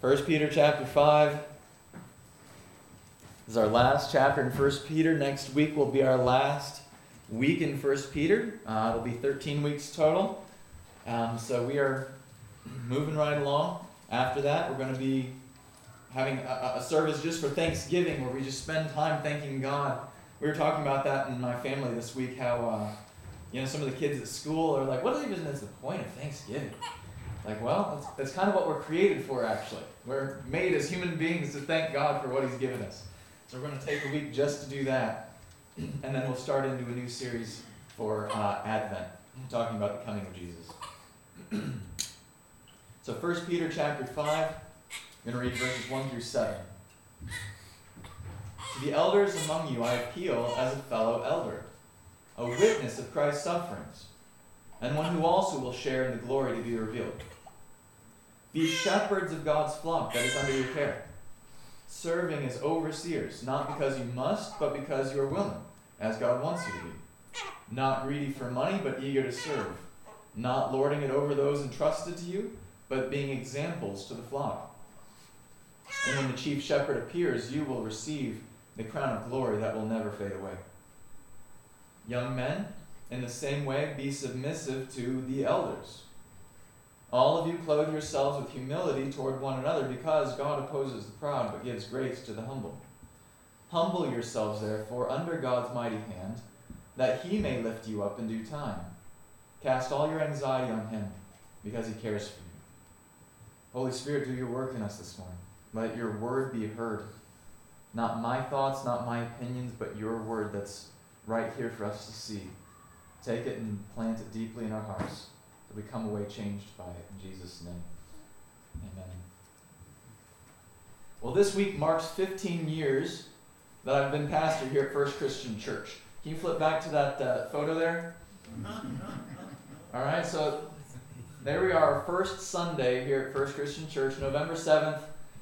1 Peter chapter 5 this is our last chapter in 1 Peter. Next week will be our last week in 1 Peter. It'll be 13 weeks total. So we are moving right along. After that, we're going to be having a service just for Thanksgiving where we just spend time thanking God. We were talking about that in my family this week, how some of the kids at school are like, what even is the point of Thanksgiving? Like, well, that's kind of what we're created for, actually. We're made as human beings to thank God for what He's given us. So we're going to take a week just to do that. And then we'll start into a new series for Advent, talking about the coming of Jesus. So 1 Peter chapter 5, I'm going to read verses 1 through 7. To the elders among you I appeal as a fellow elder, a witness of Christ's sufferings, and one who also will share in the glory to be revealed. Be shepherds of God's flock that is under your care, serving as overseers, not because you must, but because you are willing, as God wants you to be. Not greedy for money, but eager to serve, not lording it over those entrusted to you, but being examples to the flock. And when the chief shepherd appears, you will receive the crown of glory that will never fade away. Young men, in the same way, be submissive to the elders. All of you clothe yourselves with humility toward one another, because God opposes the proud, but gives grace to the humble. Humble yourselves, therefore, under God's mighty hand, that He may lift you up in due time. Cast all your anxiety on Him, because He cares for you. Holy Spirit, do your work in us this morning. Let your word be heard. Not my thoughts, not my opinions, but your word that's right here for us to see. Take it and plant it deeply in our hearts, that we come away changed by it. In Jesus' name, amen. Well, this week marks 15 years that I've been pastor here at First Christian Church. Can you flip back to that photo there? All right, so there we are, our first Sunday here at First Christian Church, November 7th,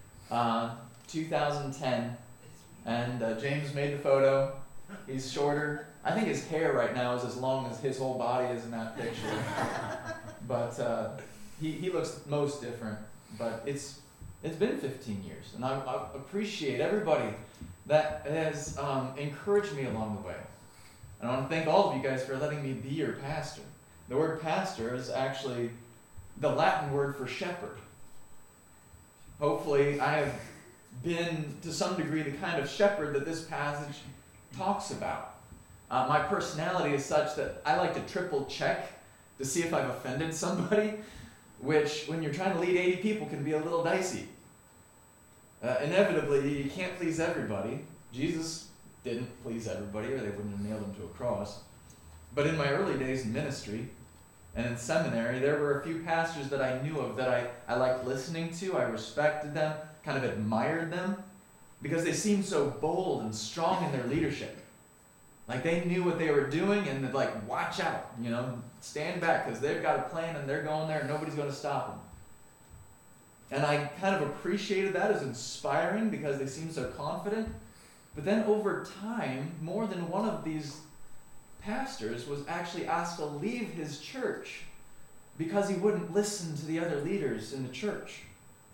2010. And James made the photo. He's shorter. I think his hair right now is as long as his whole body is in that picture. But he looks most different. But it's been 15 years. And I appreciate everybody that has encouraged me along the way. And I want to thank all of you guys for letting me be your pastor. The word pastor is actually the Latin word for shepherd. Hopefully I have been, to some degree, the kind of shepherd that this passage talks about. My personality is such that I like to triple check to see if I've offended somebody, which, when you're trying to lead 80 people, can be a little dicey. Inevitably, you can't please everybody. Jesus didn't please everybody, or they wouldn't have nailed him to a cross. But in my early days in ministry and in seminary, there were a few pastors that I knew of that I liked listening to. I respected them, kind of admired them, because they seemed so bold and strong in their leadership. Like they knew what they were doing, and they'd like, watch out, stand back, because they've got a plan and they're going there and nobody's going to stop them. And I kind of appreciated that as inspiring because they seemed so confident. But then over time, more than one of these pastors was actually asked to leave his church because he wouldn't listen to the other leaders in the church.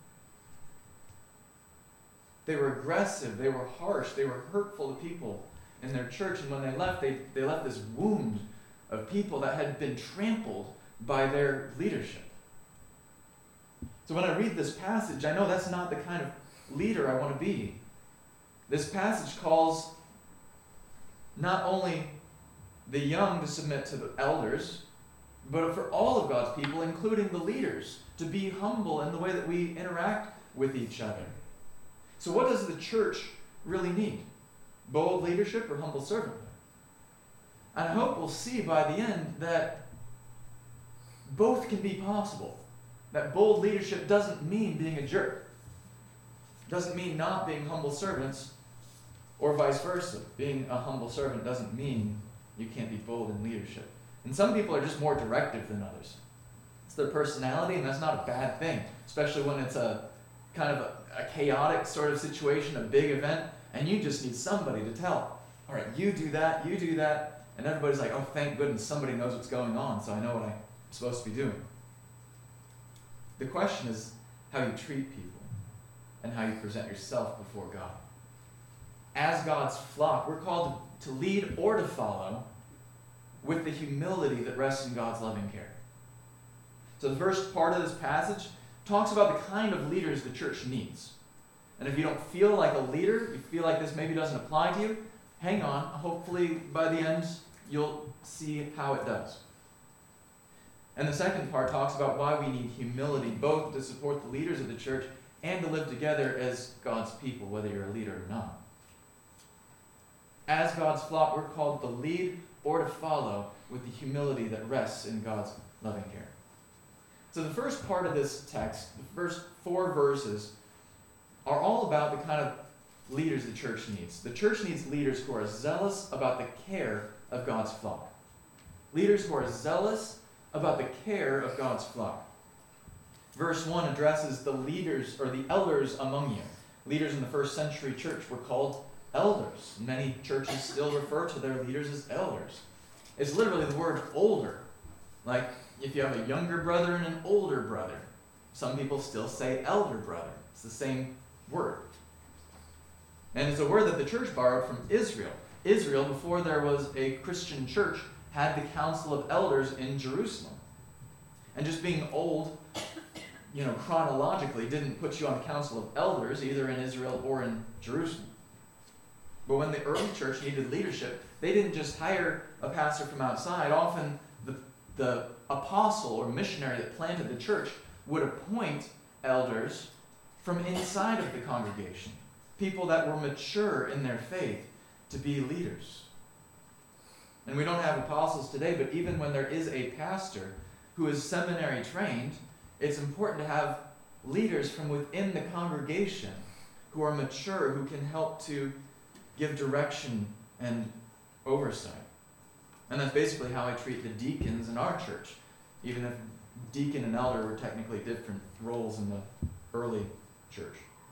They were aggressive, they were harsh, they were hurtful to people in their church, and when they left, they left this wound of people that had been trampled by their leadership. So when I read this passage, I know that's not the kind of leader I want to be. This passage calls not only the young to submit to the elders, but for all of God's people, including the leaders, to be humble in the way that we interact with each other. So what does the church really need? Bold leadership or humble servanthood? And I hope we'll see by the end that both can be possible. That bold leadership doesn't mean being a jerk. Doesn't mean not being humble servants, or vice versa. Being a humble servant doesn't mean you can't be bold in leadership. And some people are just more directive than others. It's their personality, and that's not a bad thing, especially when it's a kind of a chaotic sort of situation, a big event, and you just need somebody to tell. All right, you do that, and everybody's like, oh, thank goodness somebody knows what's going on, so I know what I'm supposed to be doing. The question is how you treat people. and how you present yourself before God. As God's flock, we're called to lead or to follow with the humility that rests in God's loving care. So the first part of this passage talks about the kind of leaders the church needs. And if you don't feel like a leader, you feel like this maybe doesn't apply to you, hang on. Hopefully by the end you'll see how it does. And the second part talks about why we need humility, both to support the leaders of the church and to live together as God's people, whether you're a leader or not. As God's flock, we're called to lead or to follow with the humility that rests in God's loving care. So the first part of this text, the first 4 verses, are all about the kind of leaders the church needs. The church needs leaders who are zealous about the care of God's flock. Leaders who are zealous about the care of God's flock. Verse 1 addresses the leaders or the elders among you. Leaders in the first century church were called elders. Many churches still refer to their leaders as elders. It's literally the word older. Like if you have a younger brother and an older brother. Some people still say elder brother. It's the same word. And it's a word that the church borrowed from Israel. Israel, before there was a Christian church, had the council of elders in Jerusalem. And just being old, chronologically didn't put you on the council of elders, either in Israel or in Jerusalem. But when the early church needed leadership, they didn't just hire a pastor from outside. Often the apostle or missionary that planted the church would appoint elders from inside of the congregation, people that were mature in their faith to be leaders. And we don't have apostles today, but even when there is a pastor who is seminary trained, it's important to have leaders from within the congregation who are mature, who can help to give direction and oversight. And that's basically how I treat the deacons in our church, even if deacon and elder were technically different roles in the early church.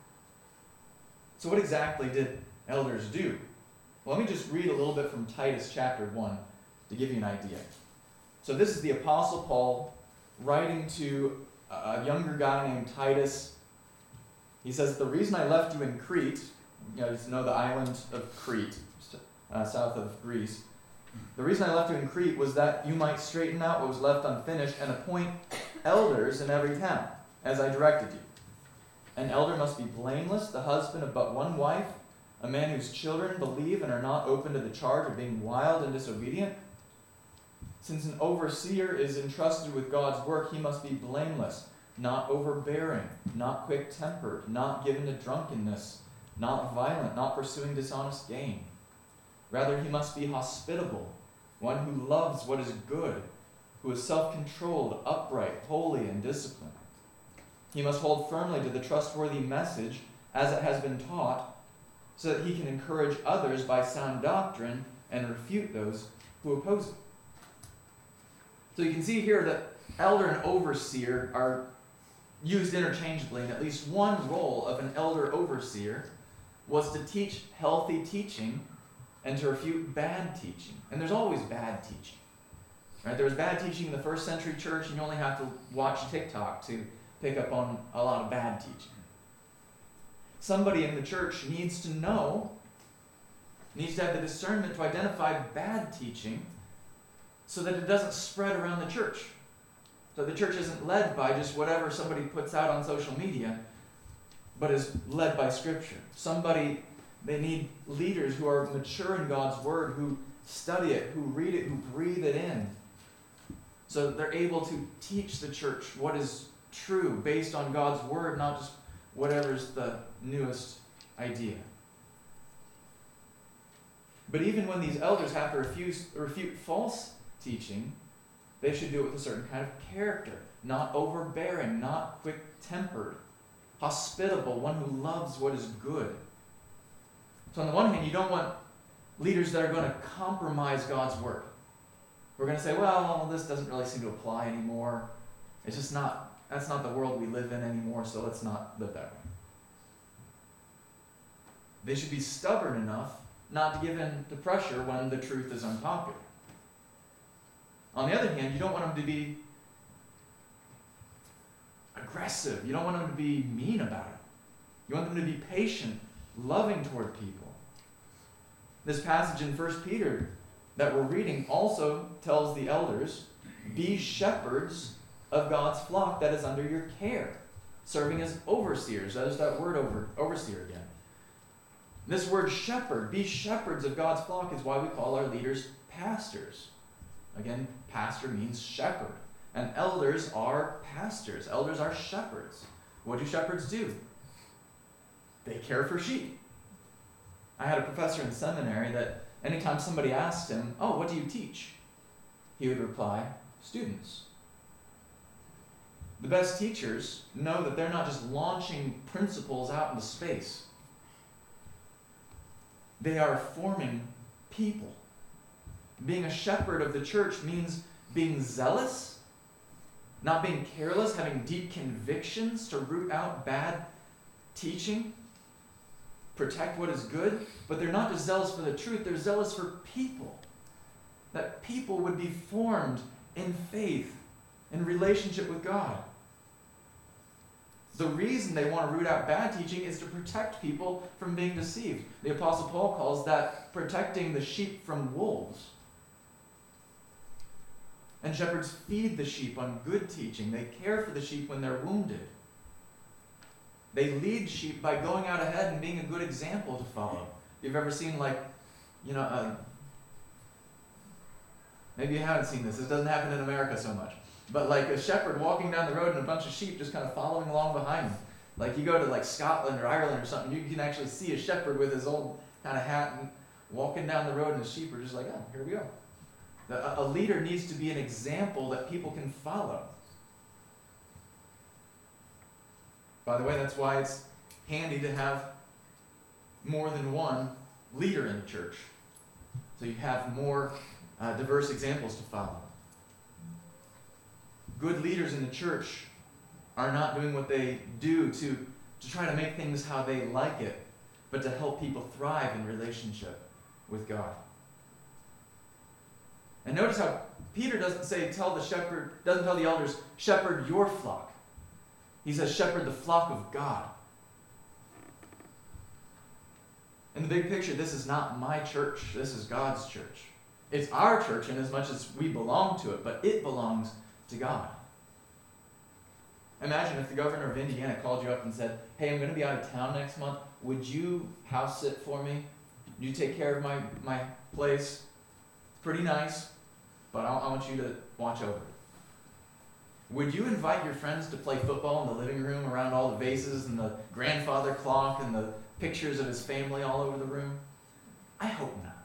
So what exactly did elders do? Well, let me just read a little bit from Titus chapter 1 to give you an idea. So this is the Apostle Paul writing to a younger guy named Titus. He says, "The reason I left you in Crete," you know the island of Crete, south of Greece. "The reason I left you in Crete was that you might straighten out what was left unfinished and appoint elders in every town, as I directed you. An elder must be blameless, the husband of but one wife, a man whose children believe and are not open to the charge of being wild and disobedient. Since an overseer is entrusted with God's work, he must be blameless, not overbearing, not quick-tempered, not given to drunkenness, not violent, not pursuing dishonest gain. Rather, he must be hospitable, one who loves what is good, who is self-controlled, upright, holy, and disciplined. He must hold firmly to the trustworthy message as it has been taught, so that he can encourage others by sound doctrine and refute those who oppose it." So you can see here that elder and overseer are used interchangeably, and at least one role of an elder overseer was to teach healthy teaching and to refute bad teaching. And there's always bad teaching. Right? There was bad teaching in the first century church, and you only have to watch TikTok to pick up on a lot of bad teaching. Somebody in the church needs to have the discernment to identify bad teaching so that it doesn't spread around the church. So the church isn't led by just whatever somebody puts out on social media, but is led by Scripture. They need leaders who are mature in God's Word, who study it, who read it, who breathe it in, so that they're able to teach the church what is true based on God's Word, not just whatever's the newest idea. But even when these elders have to refute false teaching, they should do it with a certain kind of character, not overbearing, not quick-tempered, hospitable, one who loves what is good. So on the one hand, you don't want leaders that are going to compromise God's Word. We're going to say, well, this doesn't really seem to apply anymore. It's just that's not the world we live in anymore, so let's not live that way. They should be stubborn enough not to give in to pressure when the truth is unpopular. On the other hand, you don't want them to be aggressive. You don't want them to be mean about it. You want them to be patient, loving toward people. This passage in 1 Peter that we're reading also tells the elders, be shepherds of God's flock that is under your care, serving as overseers. There's that word overseer again. This word shepherd, be shepherds of God's flock, is why we call our leaders pastors. Again, pastor means shepherd. And elders are pastors. Elders are shepherds. What do shepherds do? They care for sheep. I had a professor in seminary that anytime somebody asked him, oh, what do you teach? He would reply, students. The best teachers know that they're not just launching principles out into space. They are forming people. Being a shepherd of the church means being zealous, not being careless, having deep convictions to root out bad teaching, protect what is good, but they're not just zealous for the truth, they're zealous for people. That people would be formed in faith, in relationship with God. The reason they want to root out bad teaching is to protect people from being deceived. The Apostle Paul calls that protecting the sheep from wolves. And shepherds feed the sheep on good teaching. They care for the sheep when they're wounded. They lead sheep by going out ahead and being a good example to follow. If you've ever seen, maybe you haven't seen this. This doesn't happen in America so much. But like a shepherd walking down the road and a bunch of sheep just kind of following along behind him. Like you go to Scotland or Ireland or something, you can actually see a shepherd with his old kind of hat and walking down the road, and the sheep are just like, oh, here we go. A leader needs to be an example that people can follow. By the way, that's why it's handy to have more than one leader in the church. So you have more diverse examples to follow. Good leaders in the church are not doing what they do to try to make things how they like it, but to help people thrive in relationship with God. And notice how Peter doesn't tell the elders, shepherd your flock. He says, shepherd the flock of God. In the big picture, this is not my church. This is God's church. It's our church in as much as we belong to it, but it belongs to God. Imagine if the governor of Indiana called you up and said, hey, I'm going to be out of town next month. Would you house sit for me? Would you take care of my place? It's pretty nice, but I want you to watch over it. Would you invite your friends to play football in the living room around all the vases and the grandfather clock and the pictures of his family all over the room? I hope not.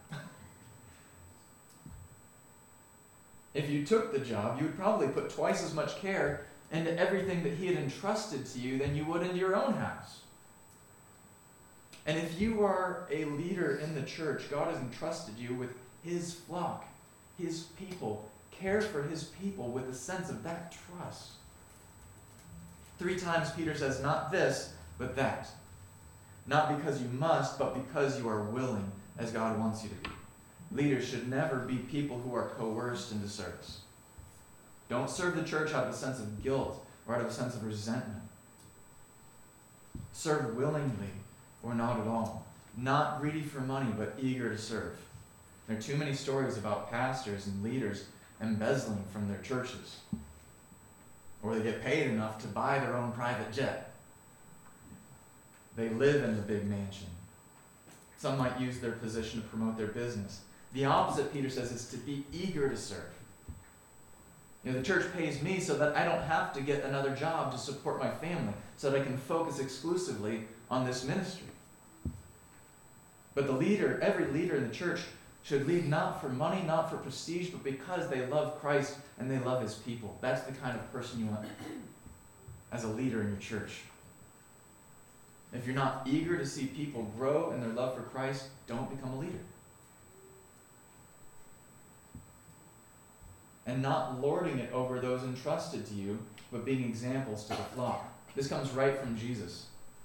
If you took the job, you would probably put twice as much care into everything that he had entrusted to you than you would into your own house. And if you are a leader in the church, God has entrusted you with his flock, his people. Care for his people with a sense of that trust. 3 times Peter says, not this, but that. Not because you must, but because you are willing, as God wants you to be. Leaders should never be people who are coerced into service. Don't serve the church out of a sense of guilt or out of a sense of resentment. Serve willingly or not at all. Not greedy for money, but eager to serve. There are too many stories about pastors and leaders embezzling from their churches, or they get paid enough to buy their own private jet. They live in the big mansion. Some might use their position to promote their business. The opposite, Peter says, is to be eager to serve. The church pays me so that I don't have to get another job to support my family, so that I can focus exclusively on this ministry. But every leader in the church should lead not for money, not for prestige, but because they love Christ and they love his people. That's the kind of person you want as a leader in your church. If you're not eager to see people grow in their love for Christ, don't become a leader. And not lording it over those entrusted to you, but being examples to the flock. This comes right from Jesus.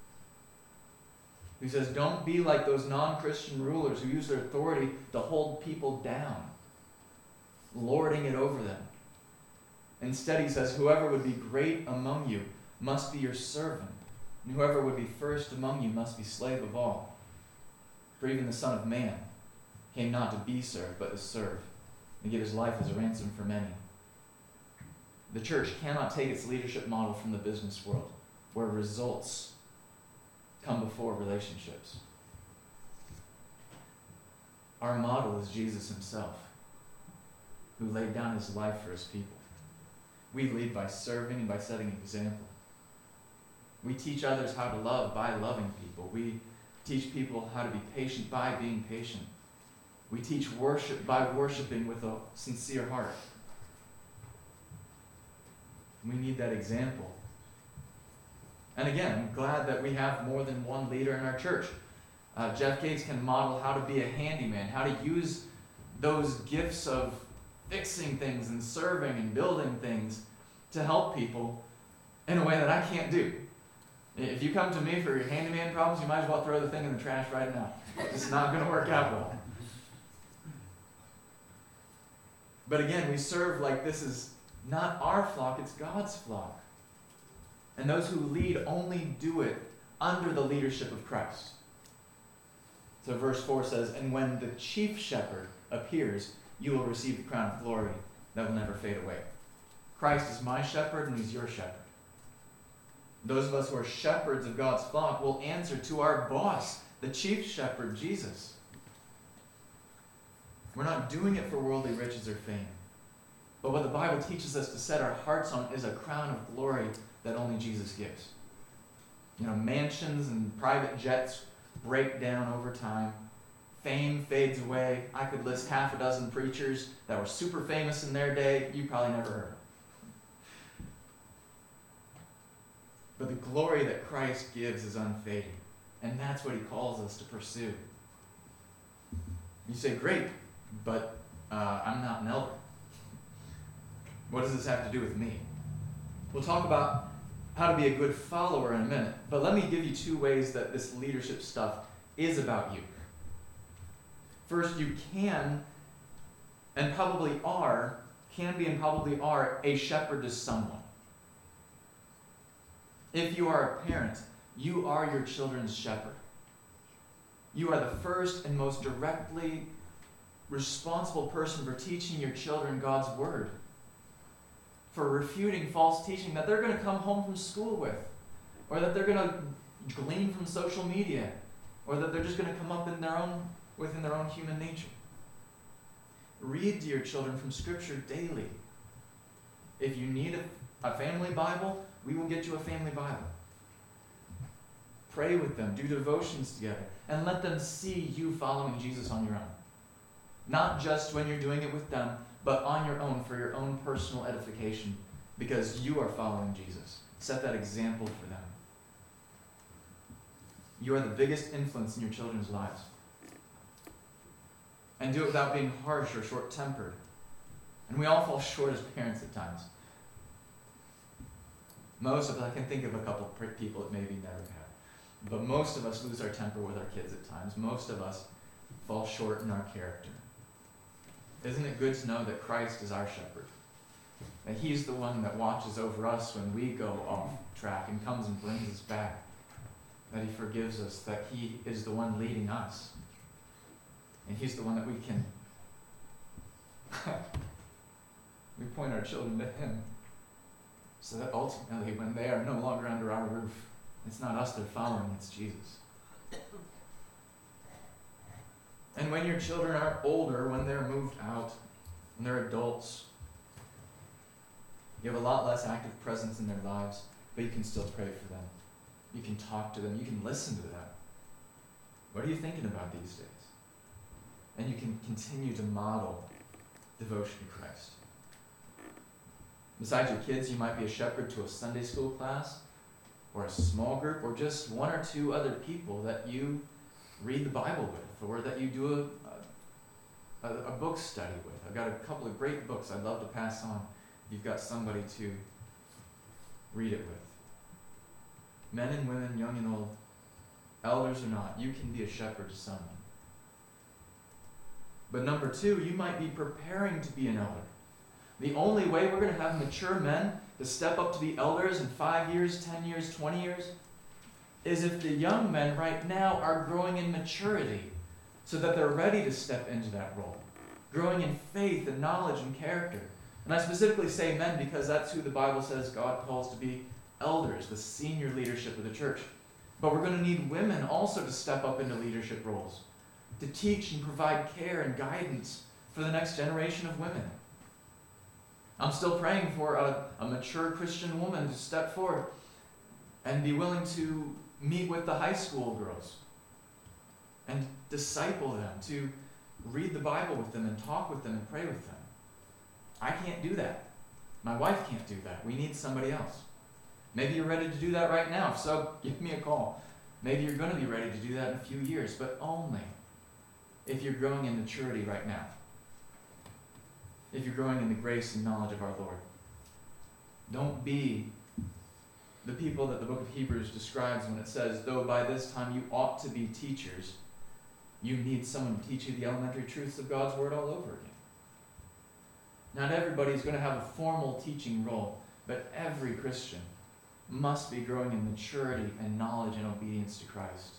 He says, don't be like those non-Christian rulers who use their authority to hold people down, lording it over them. Instead, he says, whoever would be great among you must be your servant. And whoever would be first among you must be slave of all. For even the Son of Man came not to be served, but to serve, and give his life as a ransom for many. The church cannot take its leadership model from the business world, where results come before relationships. Our model is Jesus himself, who laid down his life for his people. We lead by serving and by setting an example. We teach others how to love by loving people. We teach people how to be patient by being patient. We teach worship by worshiping with a sincere heart. We need that example. And again, I'm glad that we have more than one leader in our church. Jeff Gates can model how to be a handyman, how to use those gifts of fixing things and serving and building things to help people in a way that I can't do. If you come to me for your handyman problems, you might as well throw the thing in the trash right now. It's not going to work out well. But again, we serve like this is not our flock, it's God's flock. And those who lead only do it under the leadership of Christ. So verse 4 says, "And when the chief shepherd appears, you will receive the crown of glory that will never fade away." Christ is my shepherd and he's your shepherd. Those of us who are shepherds of God's flock will answer to our boss, the chief shepherd, Jesus. We're not doing it for worldly riches or fame. But what the Bible teaches us to set our hearts on is a crown of glory that only Jesus gives. You know, mansions and private jets break down over time. Fame fades away. I could list half a dozen preachers that were super famous in their day. You probably never heard of. But the glory that Christ gives is unfading. And that's what he calls us to pursue. You say, great, but I'm not an elder. What does this have to do with me? We'll talk about how to be a good follower in a minute. But let me give you 2 ways that this leadership stuff is about you. First, you can be and probably are a shepherd to someone. If you are a parent, you are your children's shepherd. You are the first and most directly responsible person for teaching your children God's word, for refuting false teaching that they're going to come home from school with, or that they're going to glean from social media, or that they're just going to come up within their own human nature. Read to your children from Scripture daily. If you need a family Bible, we will get you a family Bible. Pray with them, do devotions together, and let them see you following Jesus on your own. Not just when you're doing it with them, but on your own for your own personal edification, because you are following Jesus. Set that example for them. You are the biggest influence in your children's lives. And do it without being harsh or short-tempered. And we all fall short as parents at times. Most of us, I can think of a couple of people that maybe never have. But most of us lose our temper with our kids at times. Most of us fall short in our character. Isn't it good to know that Christ is our shepherd? That he's the one that watches over us when we go off track and comes and brings us back. That he forgives us, that he is the one leading us. And he's the one that we can we point our children to him, so that ultimately when they are no longer under our roof, it's not us they're following, it's Jesus. And when your children are older, when they're moved out, when they're adults, you have a lot less active presence in their lives, but you can still pray for them. You can talk to them. You can listen to them. What are you thinking about these days? And you can continue to model devotion to Christ. Besides your kids, you might be a shepherd to a Sunday school class, or a small group, or just 1 or 2 other people that you read the Bible with, or that you do a book study with. I've got a couple of great books I'd love to pass on if you've got somebody to read it with. Men and women, young and old, elders or not, you can be a shepherd to someone. But number 2, you might be preparing to be an elder. The only way we're going to have mature men to step up to be elders in 5 years, 10 years, 20 years is if the young men right now are growing in maturity so that they're ready to step into that role, growing in faith and knowledge and character. And I specifically say men because that's who the Bible says God calls to be elders, the senior leadership of the church. But we're going to need women also to step up into leadership roles, to teach and provide care and guidance for the next generation of women. I'm still praying for a mature Christian woman to step forward and be willing to meet with the high school girls and disciple them, to read the Bible with them and talk with them and pray with them. I can't do that. My wife can't do that. We need somebody else. Maybe you're ready to do that right now. If so, give me a call. Maybe you're going to be ready to do that in a few years, but only if you're growing in maturity right now. If you're growing in the grace and knowledge of our Lord. Don't be the people that the book of Hebrews describes when it says, though by this time you ought to be teachers, you need someone to teach you the elementary truths of God's Word all over again. Not everybody is going to have a formal teaching role, but every Christian must be growing in maturity and knowledge and obedience to Christ.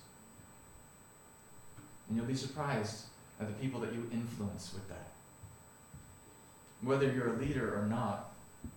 And you'll be surprised at the people that you influence with that. Whether you're a leader or not,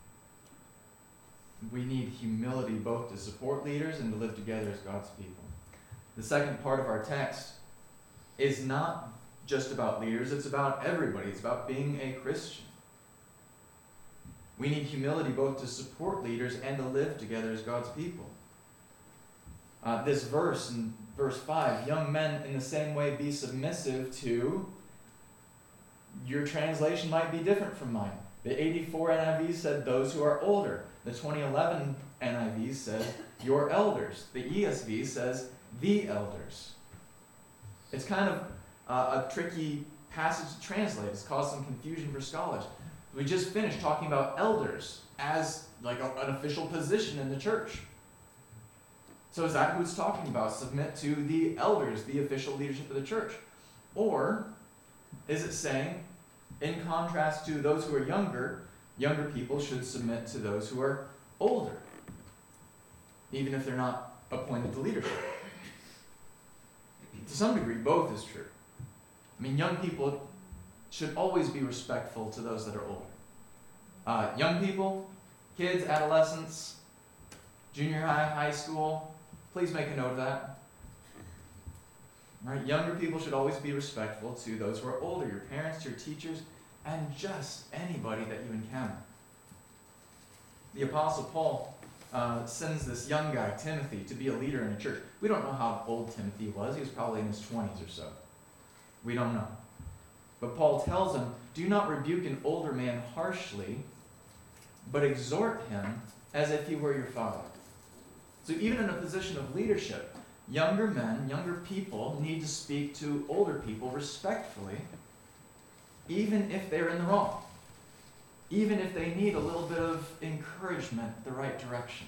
we need humility both to support leaders and to live together as God's people. The second part of our text is not just about leaders, it's about everybody. It's about being a Christian. We need humility both to support leaders and to live together as God's people. This verse, in verse 5, young men in the same way be submissive to, your translation might be different from mine. The 84 NIV said those who are older. The 2011 NIV says your elders. The ESV says the elders. It's kind of a tricky passage to translate. It's caused some confusion for scholars. We just finished talking about elders as like an official position in the church. So is that who it's talking about? Submit to the elders, the official leadership of the church. Or is it saying, in contrast to those who are younger people should submit to those who are older, even if they're not appointed to leadership? To some degree, both is true. I mean, young people should always be respectful to those that are older. Young people, kids, adolescents, junior high, high school, please make a note of that. Right? Younger people should always be respectful to those who are older, your parents, your teachers, and just anybody that you encounter. The Apostle Paul sends this young guy, Timothy, to be a leader in a church. We don't know how old Timothy was. He was probably in his 20s or so. We don't know. But Paul tells him, do not rebuke an older man harshly, but exhort him as if he were your father. So even in a position of leadership, younger men, younger people need to speak to older people respectfully, even if they're in the wrong, even if they need a little bit of encouragement the right direction.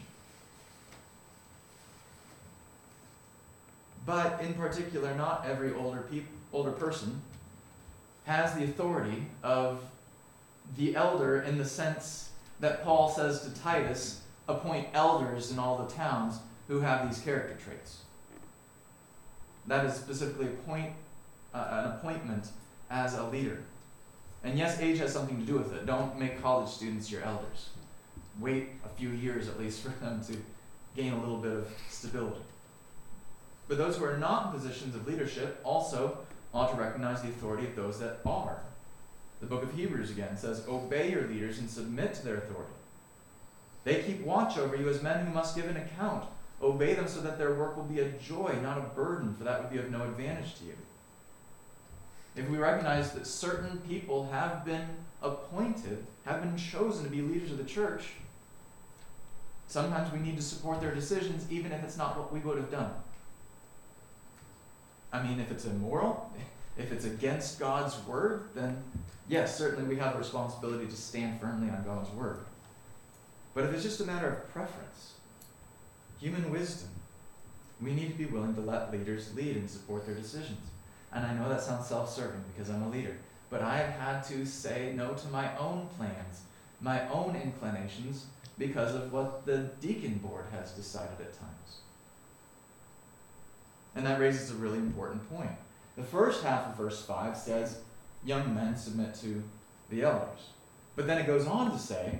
But in particular, not every older person has the authority of the elder in the sense that Paul says to Titus, appoint elders in all the towns who have these character traits. That is specifically an appointment as a leader. And yes, age has something to do with it. Don't make college students your elders. Wait a few years at least for them to gain a little bit of stability. But those who are not in positions of leadership also ought to recognize the authority of those that are. The book of Hebrews again says, obey your leaders and submit to their authority. They keep watch over you as men who must give an account. Obey them so that their work will be a joy, not a burden, for that would be of no advantage to you. If we recognize that certain people have been appointed, have been chosen to be leaders of the church, sometimes we need to support their decisions even if it's not what we would have done. I mean, if it's immoral, if it's against God's word, then yes, certainly we have a responsibility to stand firmly on God's word. But if it's just a matter of preference, human wisdom, we need to be willing to let leaders lead and support their decisions. And I know that sounds self-serving because I'm a leader, but I have had to say no to my own plans, my own inclinations, because of what the deacon board has decided at times. And that raises a really important point. The first half of verse 5 says, young men submit to the elders. But then it goes on to say,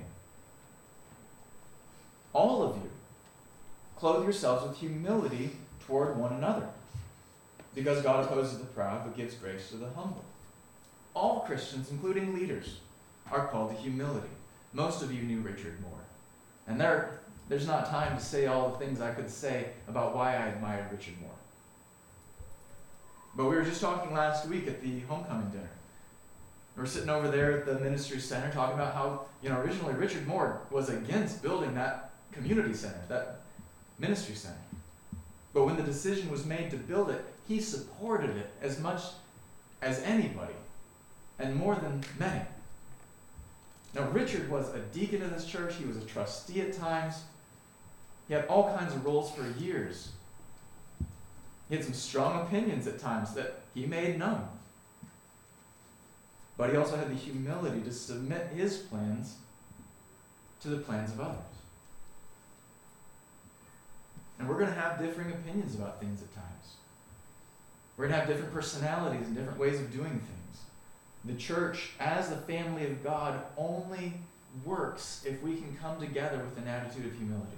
all of you, clothe yourselves with humility toward one another, because God opposes the proud but gives grace to the humble. All Christians, including leaders, are called to humility. Most of you knew Richard Moore. And there's not time to say all the things I could say about why I admired Richard Moore. But we were just talking last week at the homecoming dinner. We were sitting over there at the ministry center talking about how, originally Richard Moore was against building that community center, that ministry center. But when the decision was made to build it, he supported it as much as anybody, and more than many. Now, Richard was a deacon in this church. He was a trustee at times. He had all kinds of roles for years. He had some strong opinions at times that he made known. But he also had the humility to submit his plans to the plans of others. And we're going to have differing opinions about things at times. We're going to have different personalities and different ways of doing things. The church, as the family of God, only works if we can come together with an attitude of humility.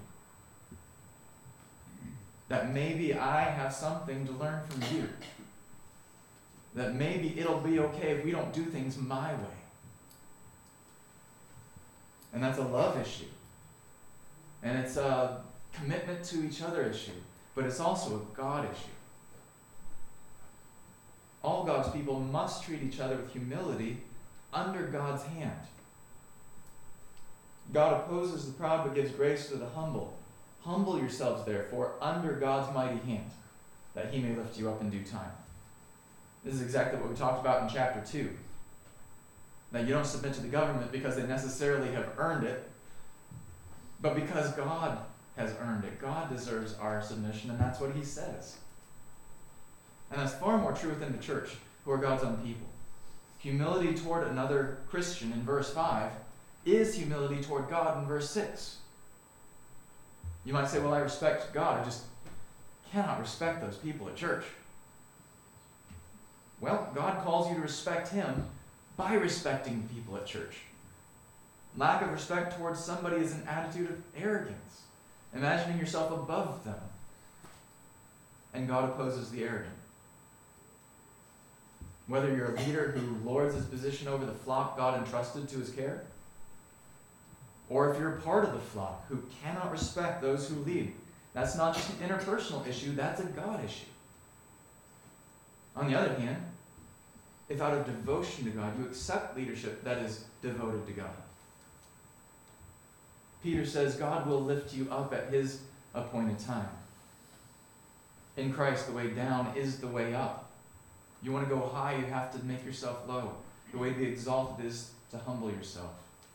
That maybe I have something to learn from you. That maybe it'll be okay if we don't do things my way. And that's a love issue. And it's a commitment to each other issue. But it's also a God issue. All God's people must treat each other with humility under God's hand. God opposes the proud but gives grace to the humble. Humble yourselves, therefore, under God's mighty hand, that he may lift you up in due time. This is exactly what we talked about in chapter 2. That you don't submit to the government because they necessarily have earned it, but because God has earned it. God deserves our submission, and that's what he says. And that's far more true within the church, who are God's own people. Humility toward another Christian in verse 5 is humility toward God in verse 6. You might say, well, I respect God. I just cannot respect those people at church. Well, God calls you to respect him by respecting the people at church. Lack of respect towards somebody is an attitude of arrogance, imagining yourself above them. And God opposes the arrogant. Whether you're a leader who lords his position over the flock God entrusted to his care, or if you're a part of the flock who cannot respect those who lead, that's not just an interpersonal issue, that's a God issue. On the other hand, if out of devotion to God you accept leadership that is devoted to God, Peter says God will lift you up at his appointed time. In Christ, the way down is the way up. You want to go high, you have to make yourself low. The way to be exalted is to humble yourself.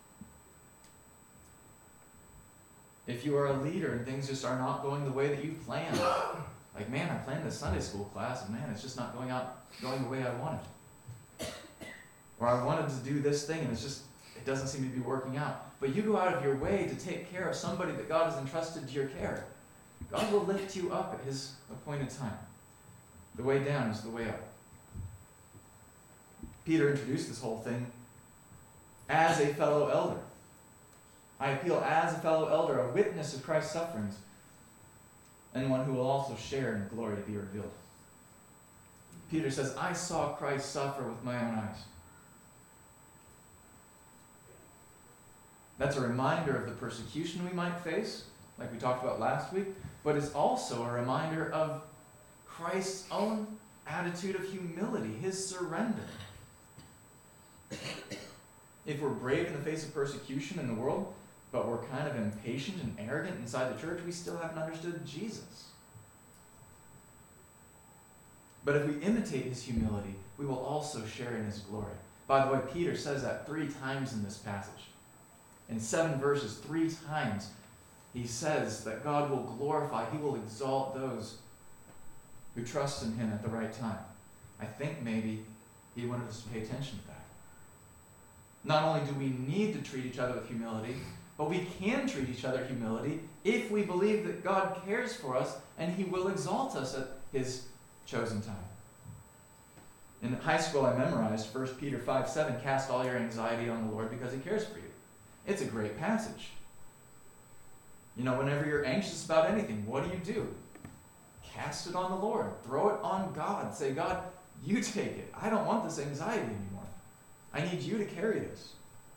If you are a leader and things just are not going the way that you planned, like, man, I planned this Sunday school class, and man, it's just not going the way I wanted. Or I wanted to do this thing, and it doesn't seem to be working out. But you go out of your way to take care of somebody that God has entrusted to your care. God will lift you up at his appointed time. The way down is the way up. Peter introduced this whole thing as a fellow elder. I appeal as a fellow elder, a witness of Christ's sufferings, and one who will also share in the glory to be revealed. Peter says, I saw Christ suffer with my own eyes. That's a reminder of the persecution we might face, like we talked about last week, but it's also a reminder of Christ's own attitude of humility, his surrender. If we're brave in the face of persecution in the world, but we're kind of impatient and arrogant inside the church, we still haven't understood Jesus. But if we imitate his humility, we will also share in his glory. By the way, Peter says that 3 times in this passage. In 7 verses, 3 times, he says that God will glorify, he will exalt those who trust in him at the right time. I think maybe he wanted us to pay attention to that. Not only do we need to treat each other with humility, but we can treat each other with humility if we believe that God cares for us and he will exalt us his chosen time. In high school, I memorized 1 Peter 5:7, cast all your anxiety on the Lord because he cares for you. It's a great passage. Whenever you're anxious about anything, what do? Cast it on the Lord. Throw it on God. Say, God, you take it. I don't want this anxiety anymore. I need you to carry this.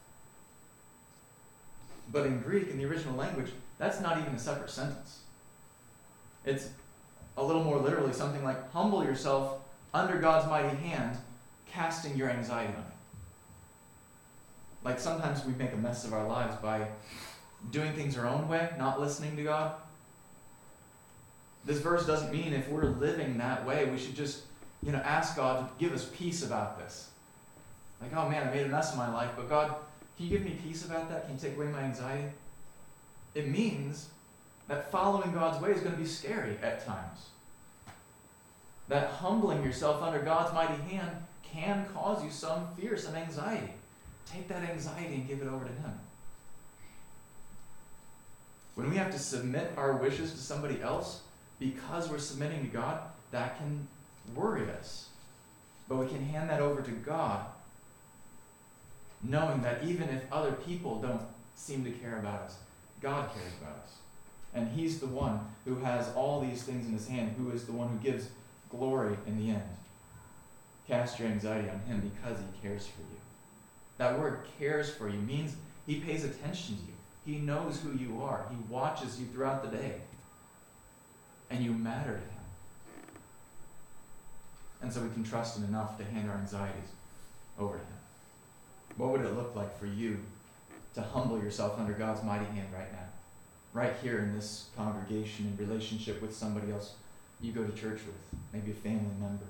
But in Greek, in the original language, that's not even a separate sentence. It's a little more literally something like, humble yourself under God's mighty hand, casting your anxiety on it. Like sometimes we make a mess of our lives by doing things our own way, not listening to God. This verse doesn't mean if we're living that way, we should just, ask God to give us peace about this. Like, oh man, I made a mess of my life, but God, can you give me peace about that? Can you take away my anxiety? It means that following God's way is going to be scary at times. That humbling yourself under God's mighty hand can cause you some fear, some anxiety. Take that anxiety and give it over to Him. When we have to submit our wishes to somebody else because we're submitting to God, that can worry us. But we can hand that over to God, knowing that even if other people don't seem to care about us, God cares about us. And He's the one who has all these things in His hand, who is the one who gives glory in the end. Cast your anxiety on Him because He cares for you. That word cares for you means He pays attention to you. He knows who you are. He watches you throughout the day. And you matter to Him. And so we can trust Him enough to hand our anxieties over to Him. What would it look like for you to humble yourself under God's mighty hand right now? Right here in this congregation, in relationship with somebody else you go to church with, maybe a family member.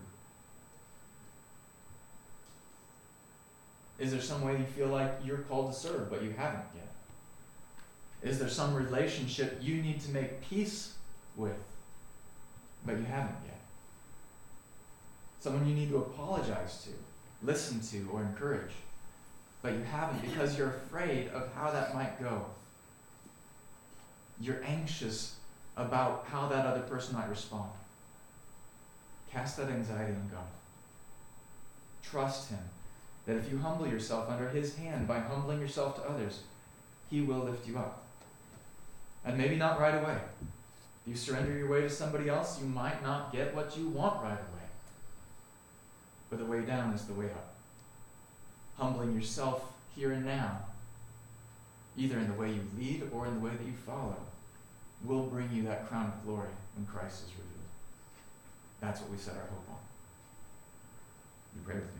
Is there some way you feel like you're called to serve, but you haven't yet? Is there some relationship you need to make peace with, but you haven't yet? Someone you need to apologize to, listen to, or encourage, but you haven't because you're afraid of how that might go. You're anxious about how that other person might respond. Cast that anxiety on God. Trust Him that if you humble yourself under His hand by humbling yourself to others, He will lift you up. And maybe not right away. If you surrender your way to somebody else, you might not get what you want right away. But the way down is the way up. Humbling yourself here and now, either in the way you lead or in the way that you follow, will bring you that crown of glory when Christ is revealed. That's what we set our hope on. You pray with me.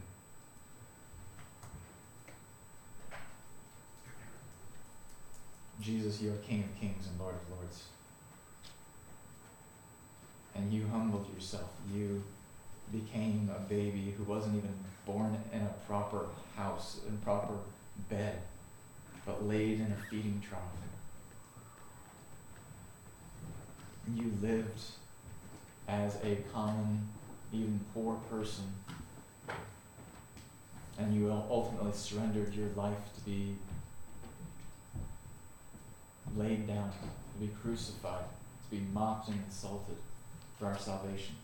Jesus, you are King of Kings and Lord of Lords. And you humbled yourself. You became a baby who wasn't even born in a proper house, in proper bed, but laid in a feeding trough. You lived as a common, even poor person, and you ultimately surrendered your life to be laid down, to be crucified, to be mocked and insulted for our salvation.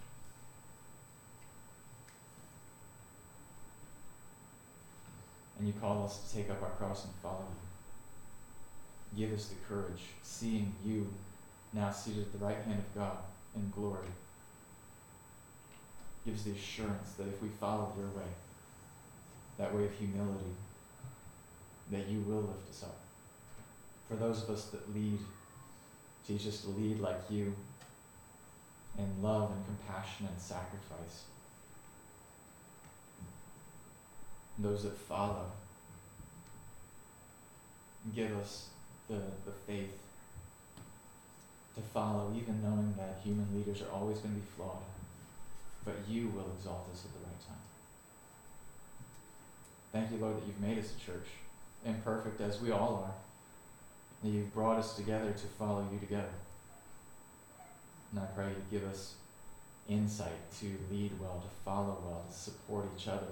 And you call us to take up our cross and follow you. Give us the courage, seeing you now seated at the right hand of God in glory. Give us the assurance that if we follow your way, that way of humility, that you will lift us up. For those of us that lead, teach us to lead like you in love and compassion and sacrifice. And those that follow, give us the faith to follow, even knowing that human leaders are always going to be flawed, but you will exalt us at the right time. Thank you, Lord, that you've made us a church, imperfect as we all are, that you've brought us together to follow you together. And I pray you give us insight to lead well, to follow well, to support each other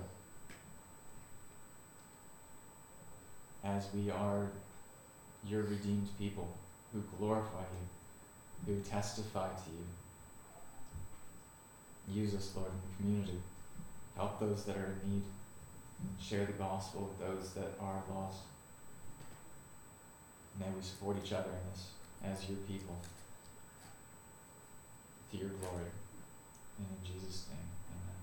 as we are your redeemed people who glorify you, who testify to you, use us, Lord, in the community. Help those that are in need. Share the gospel with those that are lost. May we support each other in this as your people, to your glory. And in Jesus' name, amen.